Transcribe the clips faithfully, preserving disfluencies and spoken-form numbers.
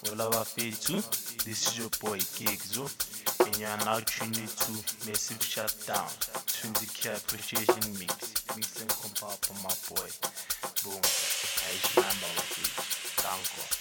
All our faith too. This is your boy Gigzo, and you are now tuned to Massive Shutdown. twenty K Appreciation Mix. Mix and compile for my boy. Boom. I is number of it. Thank you.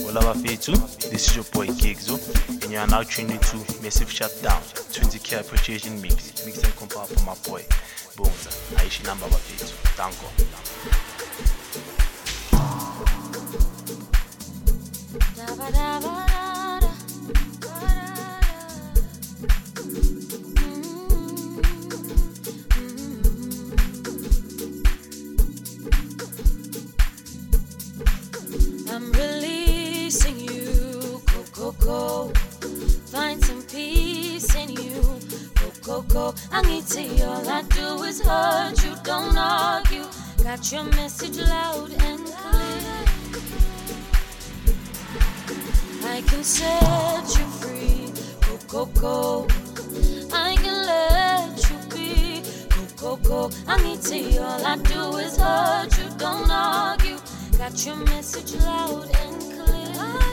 Olava Fetu, this is your boy Gigzo, and you are now tuned into Massive Shutdown, twenty K Appreciation Mix, mix and compare for my boy, Bonza, Aishi Namba Fetu, Tanko. I'm releasing you, go, go, go. Find some peace in you, go, go, go. I need to hear, all I do is hurt you, don't argue. Got your message loud and clear. I can set you free, go, go, go. I can let you be, go, go, go. I need to hear, all I do is hurt you, don't argue. Got your message loud and clear.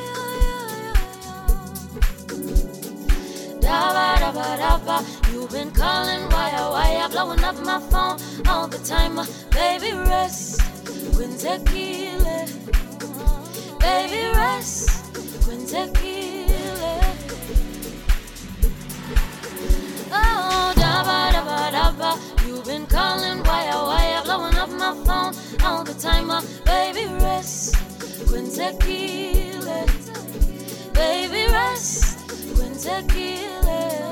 Da ba da ba da ba. You've been calling wire wire, blowing up my phone all the time. Uh, baby rest, when tequila. Baby rest, when tequila. Oh da ba da ba da ba. You've been calling wire wire, blowing up my phone all the time. Uh, baby rest, when tequila. Baby rest, when tequila.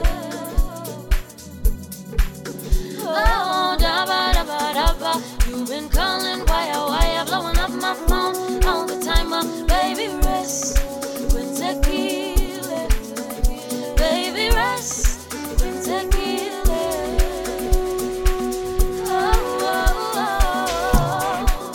Oh da ba da ba da ba. You've been calling wire wire, blowing up my phone all the time. Uh, baby rest, when tequila. Baby rest, when tequila. Oh, oh, oh.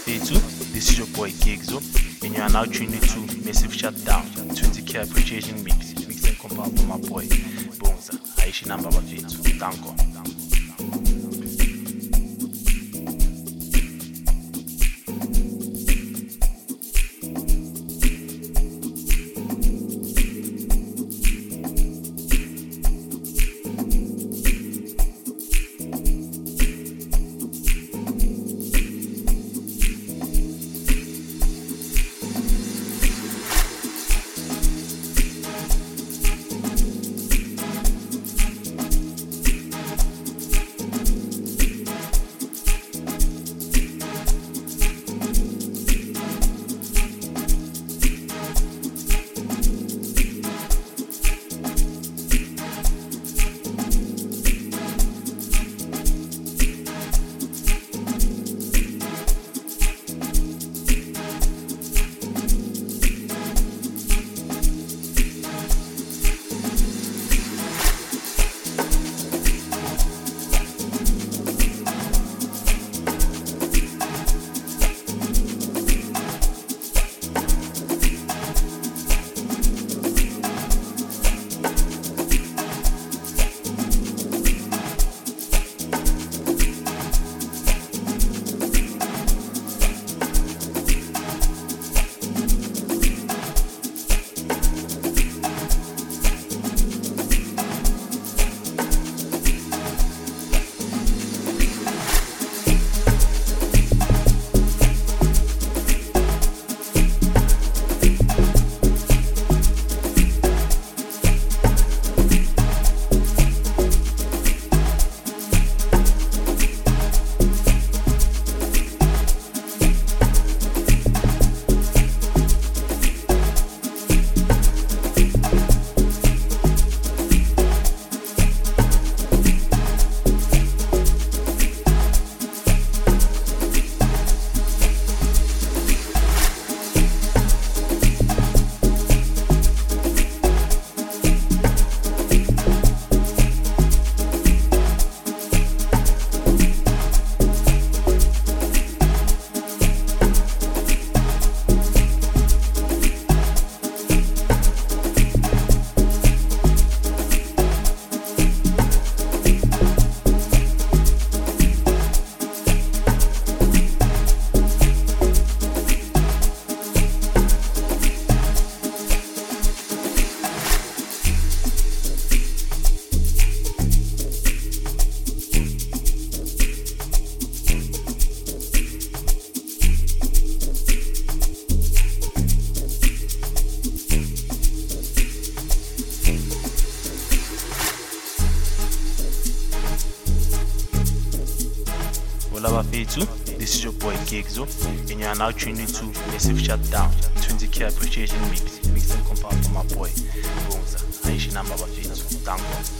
Bafetu, this is your boy Gigzo, and you are now tuned into Massive Shutdown, twenty K Appreciation Mix, mixing compound for my boy, Bonza, Aishi Namba Bafetu, Danko. This is your boy Gigzo, and you are now tuned into Massive Shutdown, twenty K Appreciation Mix, mixing compound for my boy, Bonza, Aishi Namba Bafetu, Danko.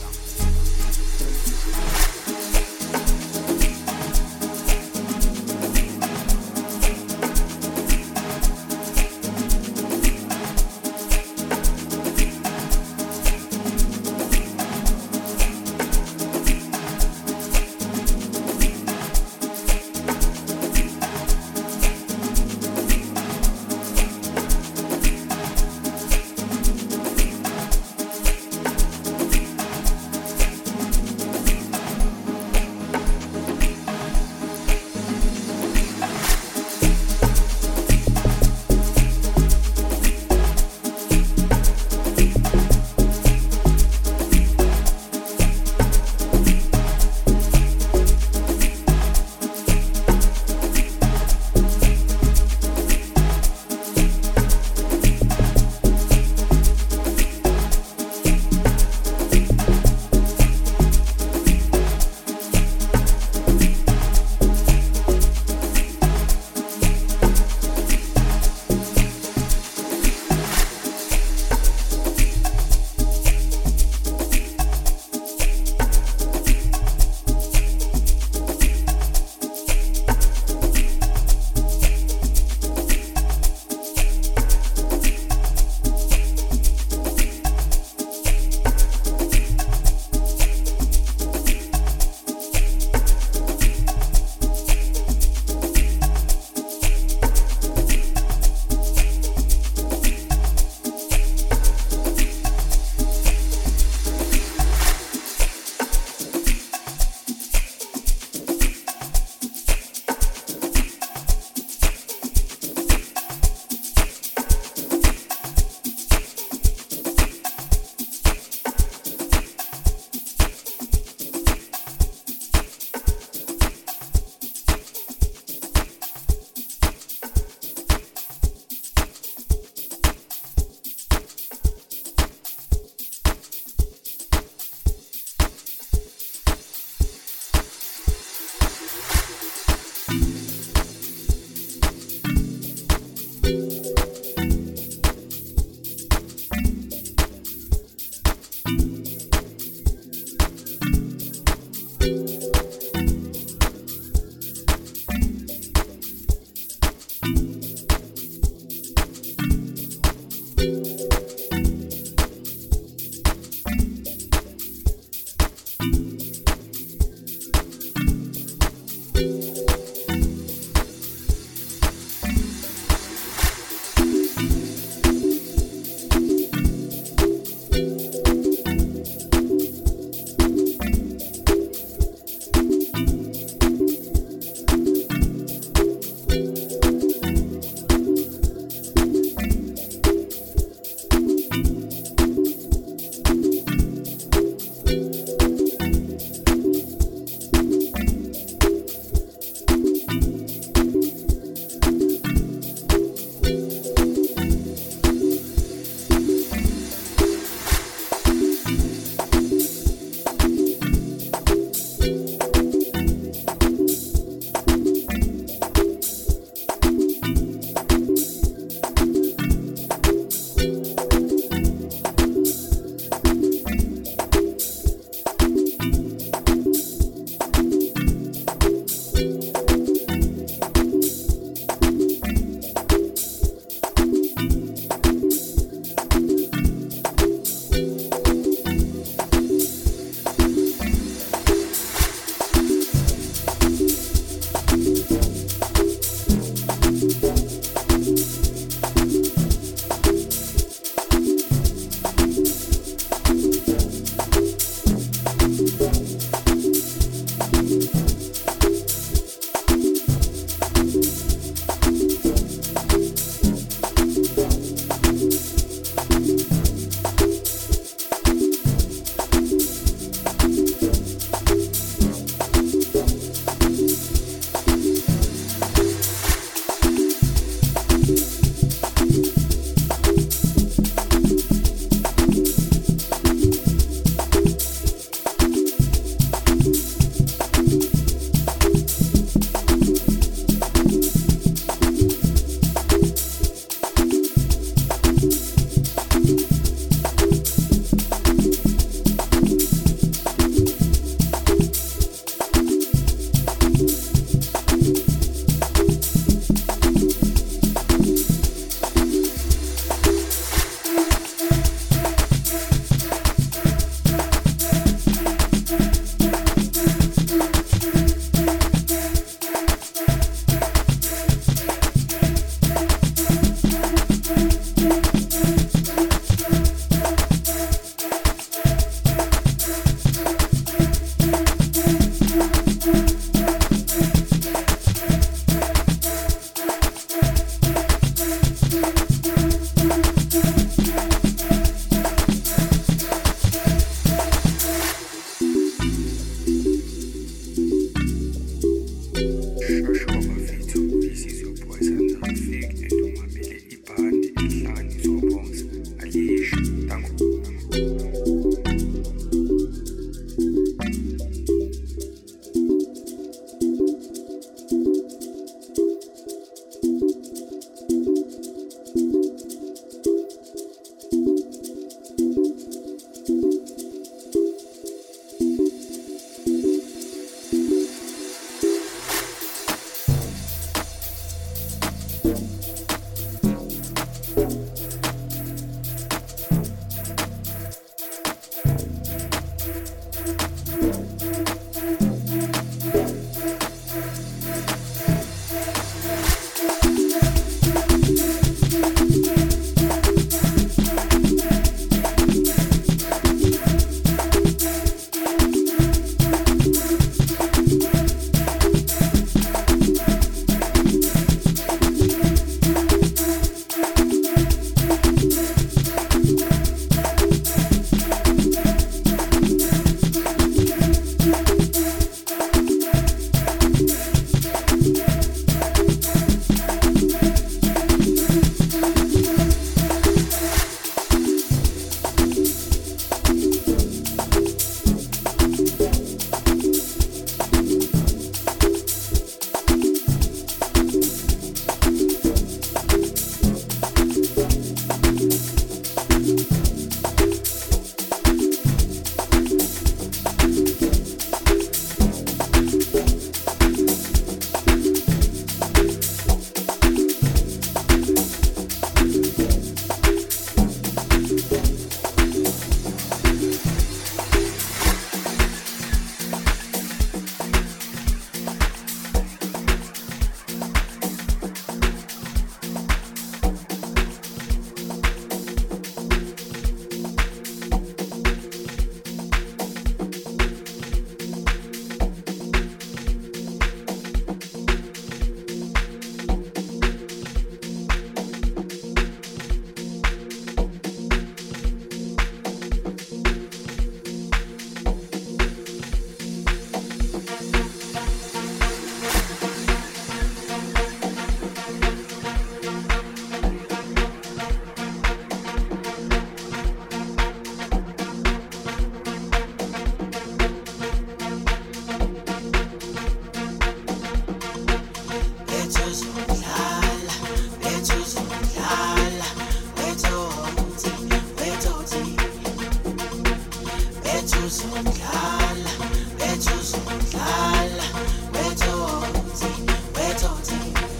uzondlala bethu uzondlala bethothi bethothi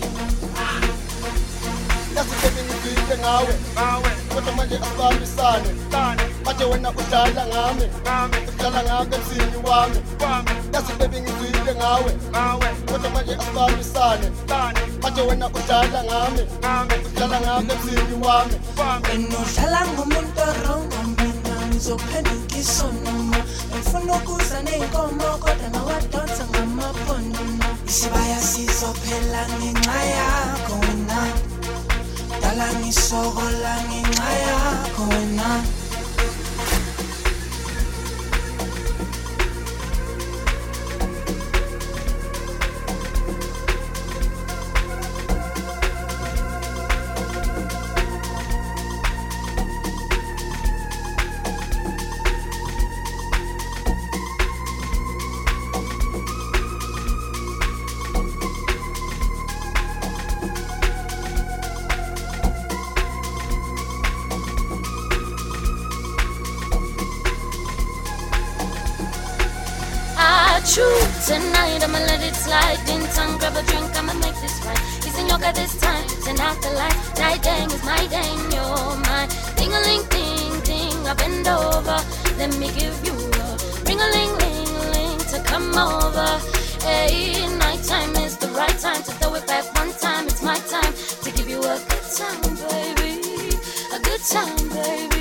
Ngizike ngawe ngawe kodwa manje asibambisane manje wena udlala ngami ngami udlala ngami emzini wami wami yazi baby ngizike ngawe ngawe kodwa manje asibambisane manje wena udlala ngami ngami udlala ngami emzini wami wami wena udlala ngomuntu wrong mina ngizophenduka isonoma ngifuna ukuza nenkomo kodwa nawadonsa ngamaphondo isibaya sizophela ngenxa yakho wena dala ngisokola ngenxa yakho wena Truth tonight, I'ma let it slide. In tongue, grab a drink, I'ma make this right. He's in yoga this time, turn out the light. Night dang is my dang, you're mine. Ding-a-ling, ding, ding, I bend over. Let me give you a ring-a-ling, ling, ling to come over. Hey, nighttime is the right time to throw it back one time. It's my time to give you a good time, baby. A good time, baby.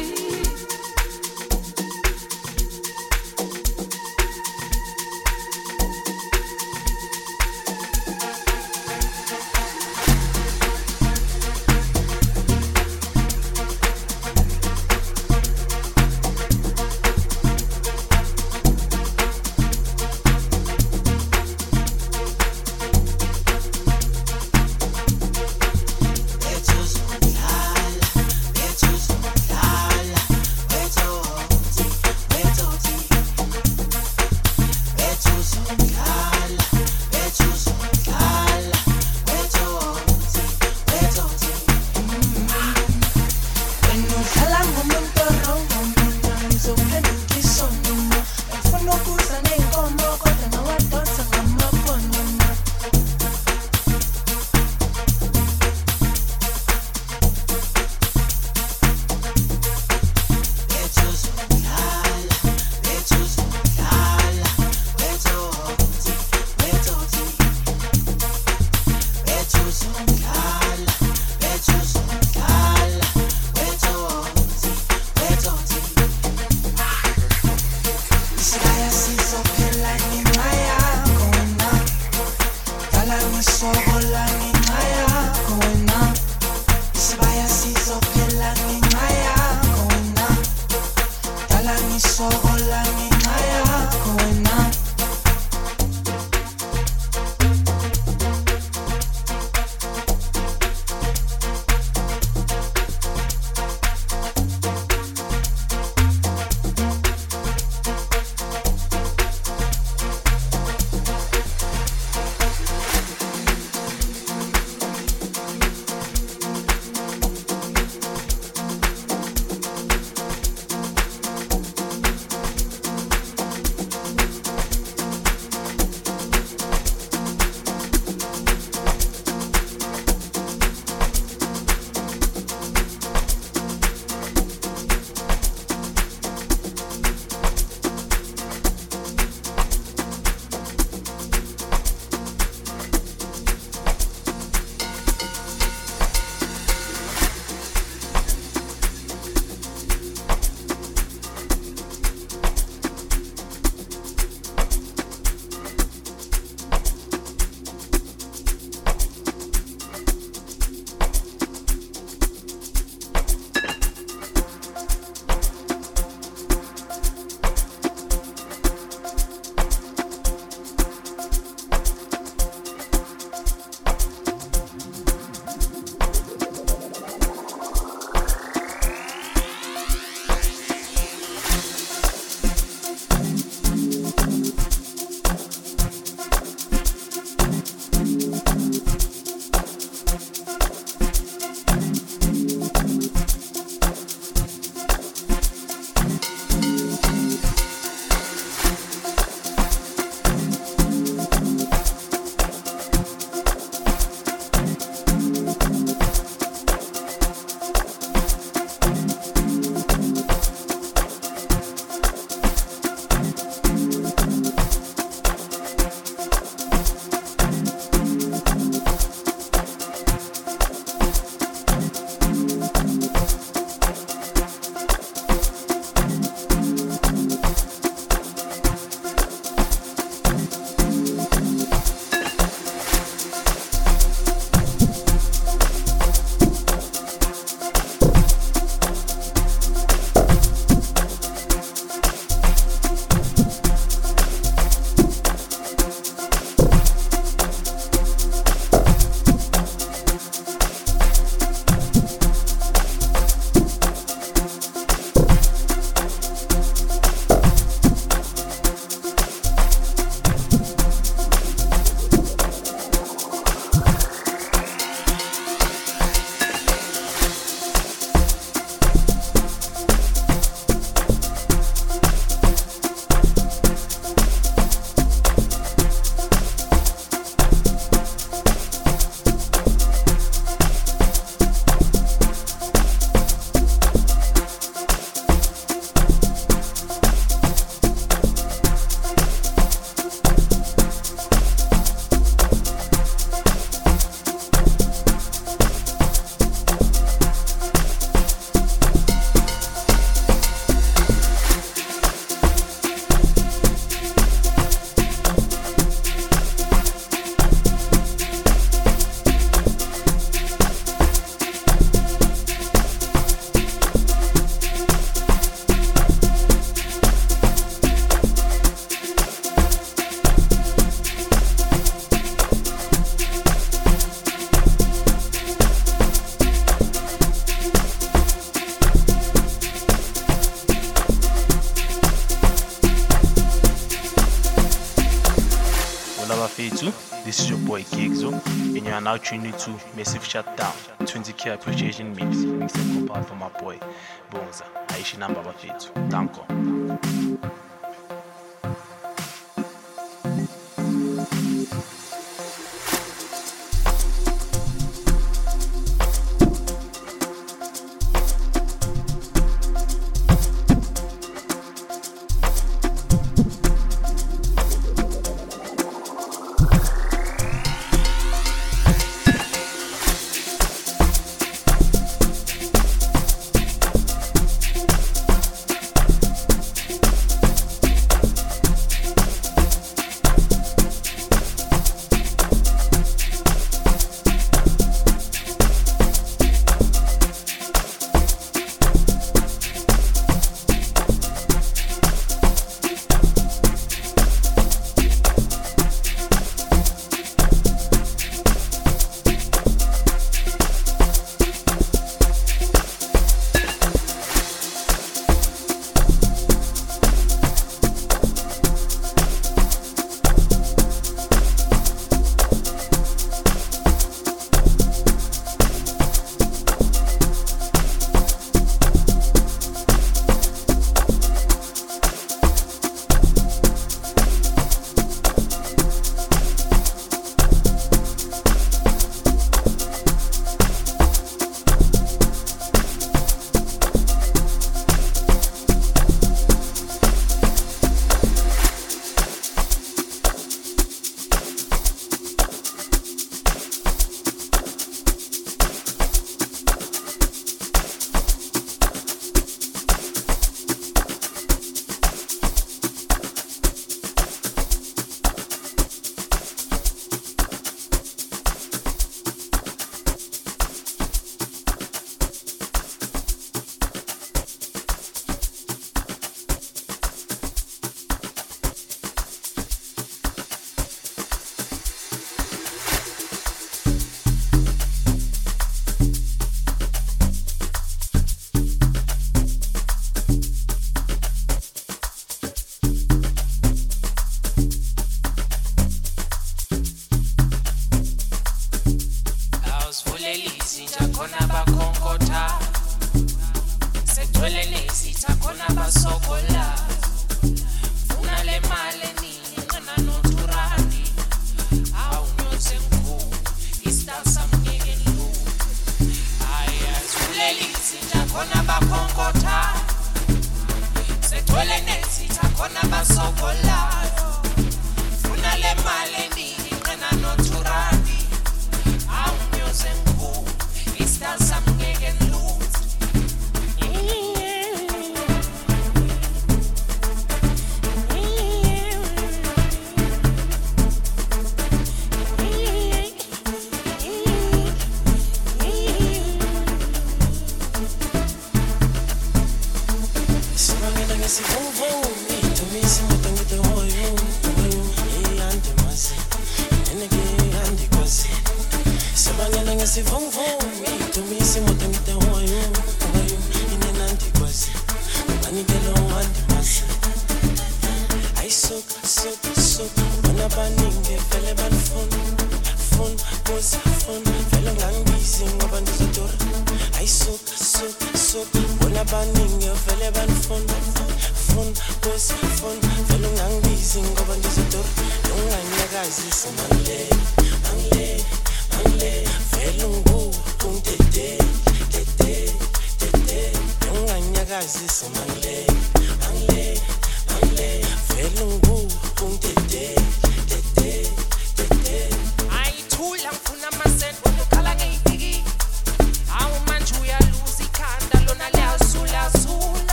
bafethu. This is your boy Gigzo, and you are now tuned to Massive Shutdown, twenty K Appreciation Mix. Mix and compiled for my boy Bonza. Aishi namba bafethu. Danko.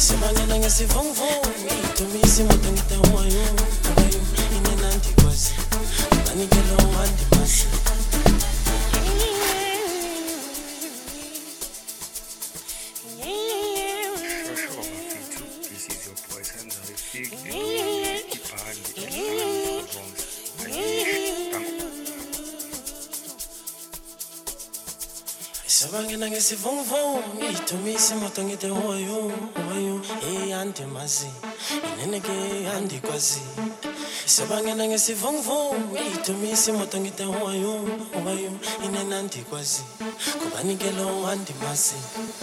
Sebangena ngesivunguvungu ngidumisa imoto ngide uwayo uwayo inenandi kwazi banikelo wandi masi This is your boy Sanza Fig Sebangena ngesivunguvungu ngidumisa imoto ngide uwayo uwayo iyandi masi ineneke yandi kwazi Sebangena ngesivunguvungu ngidumisa imoto ngide uwayo uwayo inenandi kwazi kubanikelo wandi masi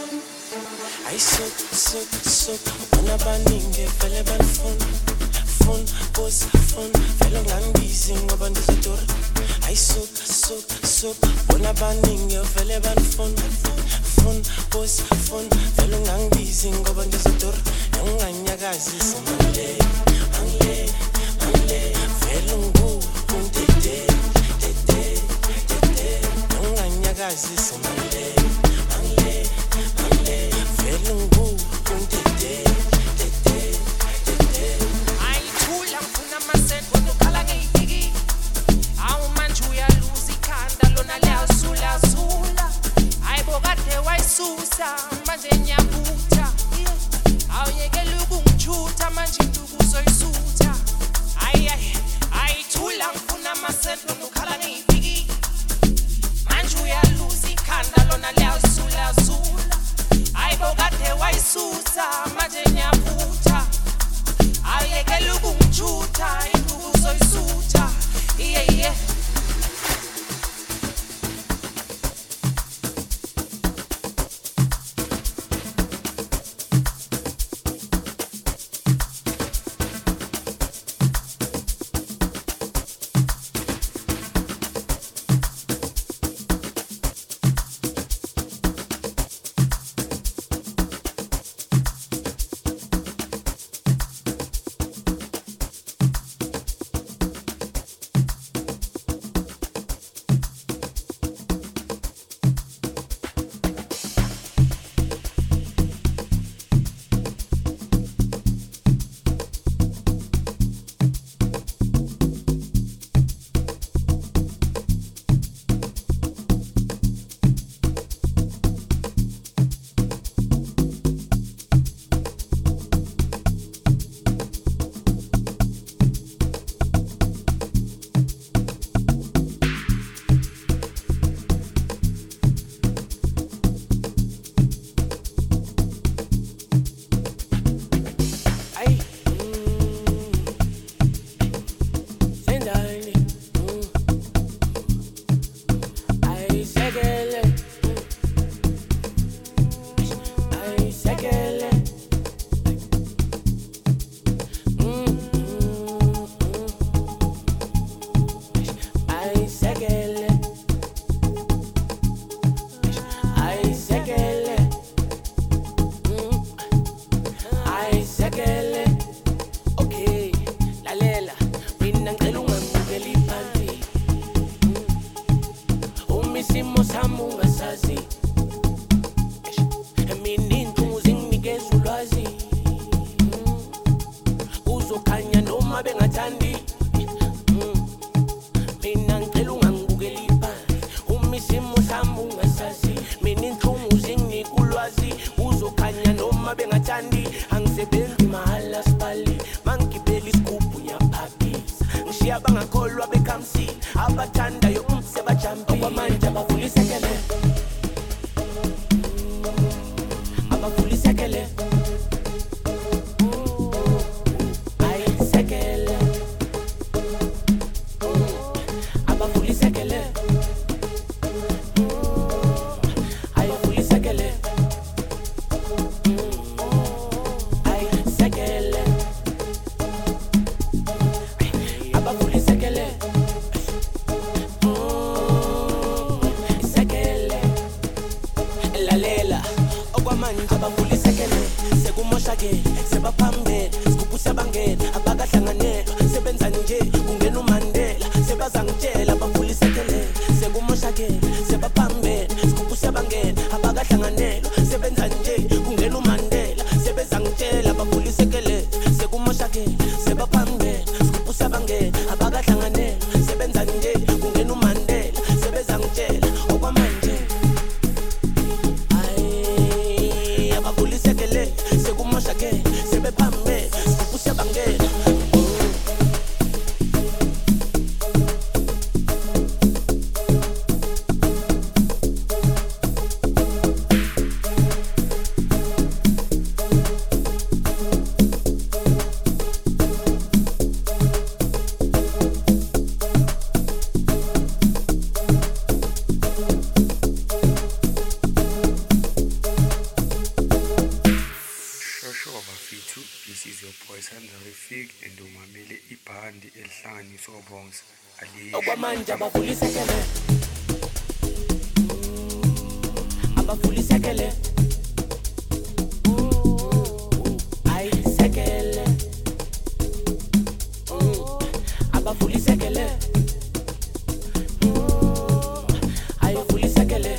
I soak, soak, soak Bona baningi vele banifuna Fun, boss, fun Vele ngangibizi ngoba ndizodura I soak, soak, soak Bona baningi vele banifuna Fun, boss, fun Vele ngangibizi ngoba ndizodura Nganganyakazi simangile Mangile, mangile Vele ngu, ntete, tete, tete Nganganyakazi simangile Mangile, mangile Velungu, kuntete, tete, tete. Ayithula ngifuna amaseko nokhala ngeyidiki. Awu manje uyaluza ikhanda lona liyazula zula. Ayibo kade wayisusa manje ngiyaphutha. Awuyekela ukungijutha manje induku uzoyisutha. Ayi ayi ayithula ngifuna amaseko nokhala ngeyidiki. Manje uyaluza ikhanda lona liyazula zula. Ayibo kade wayisusa manje ngiyaphutha awuyekela ukungijutha induku uzoyisutha iye iye Sebenza nje kungena uMandela sebezangitshela Shoba Fitu, this is your boy Sandra Fig and umamele ibhandi elihlangani sobongs ali. Okwamanje abavulisekele. Abavulisekele. Ayisekele. Abavulisekele. Ayivulisekele.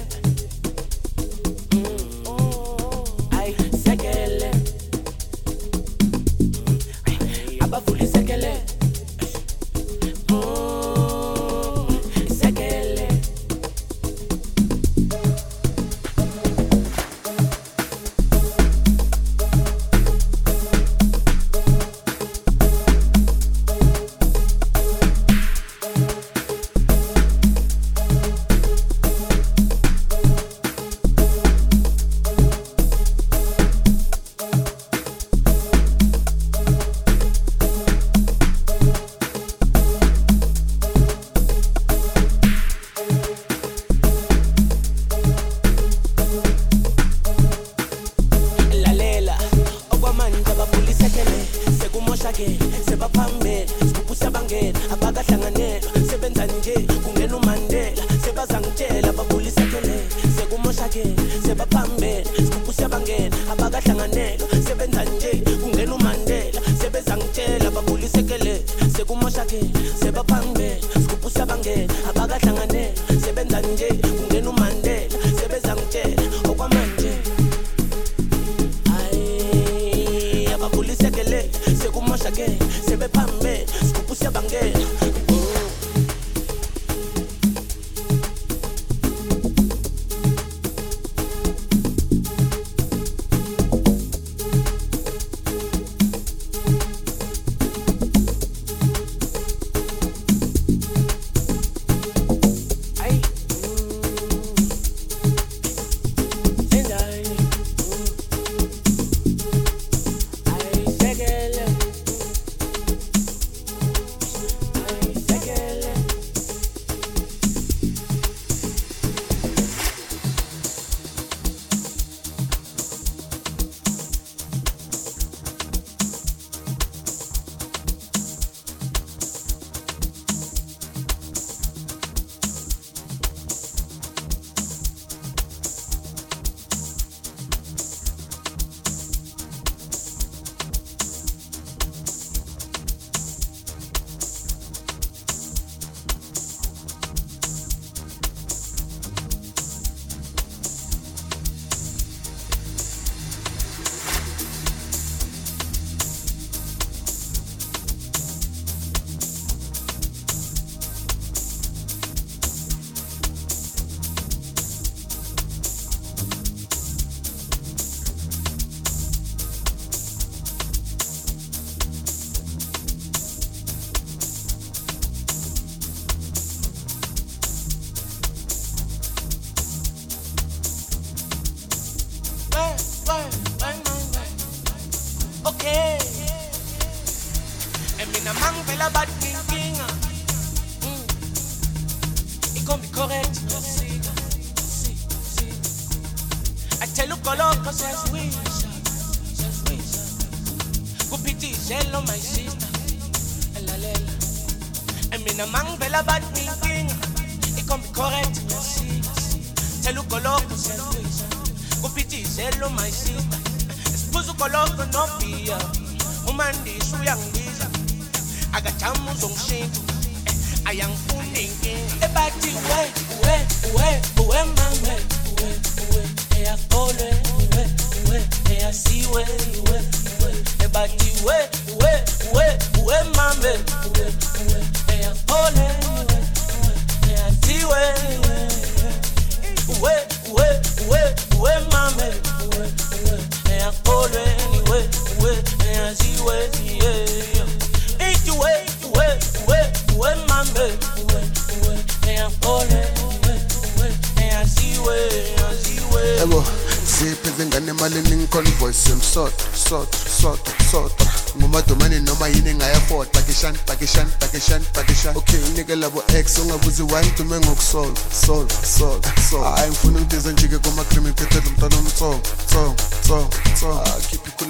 Labo ex ungabuzi wine tume ngokusolve solve solve solve ayifuna ukudizwa njike kuma cream iphethe umntwana umthongo thongo thongo thongo keep it cool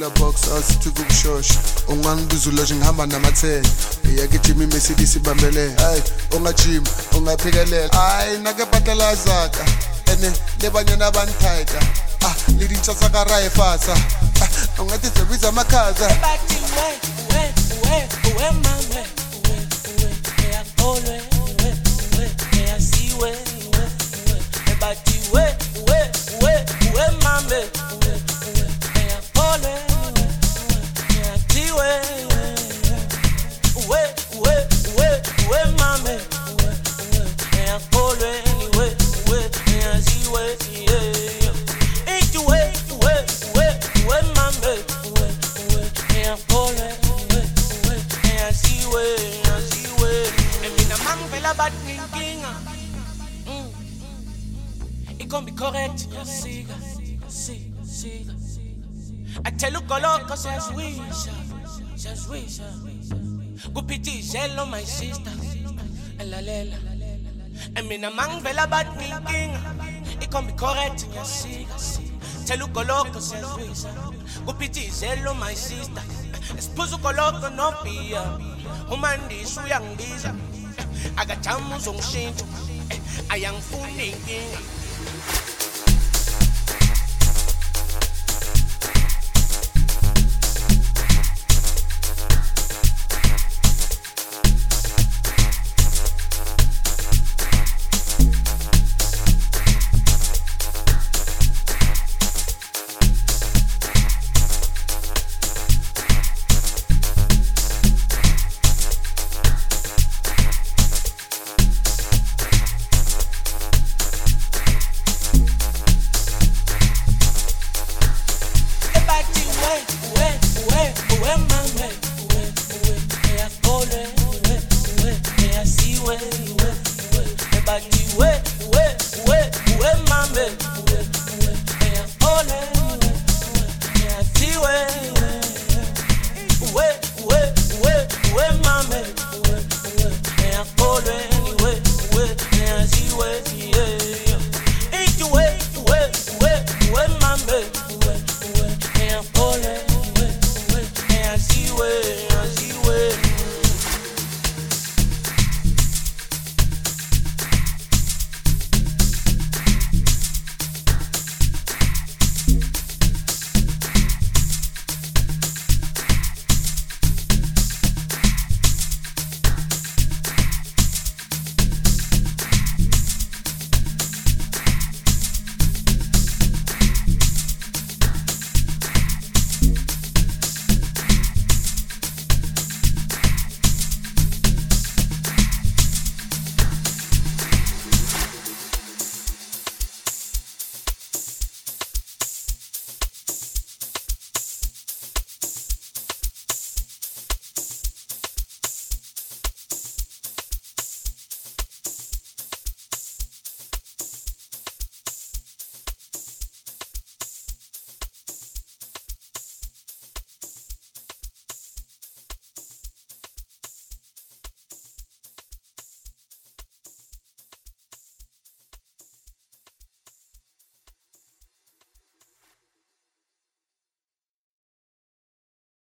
Killer box asithi kukushosha ungangibuzula nje ngihamba namathele iyake Jimmy Mercedes ibambele hey ungajima ungaphekelela hayi nake batalazaka ene lebanyana banthaita ah lidintsha sakaraye fasa ah ungathi zebiza amakhaza bathi we we we we mama we we yakholwe we we yasiwe we we bathi we we we we mama we we yakholwe yasiwe we we we we mama we we yakholwe anyway we yasiwe yeah it's we we we we mama we we yakholwe we we yasiwe yasiwe mina mangivela bathi nginkinga it gon' be correct yasika sika sika I tell you goloko siyazwisha siyazwisha kuphithizelo my sister elalela mina mangivela bathi nginkinga it gon' be correct yasika tell you goloko siyazwisha kuphithizelo my sister esiphuza goloko no bia umandisi uyangibiza akajamu uzongishintsha ayangifuni inkinga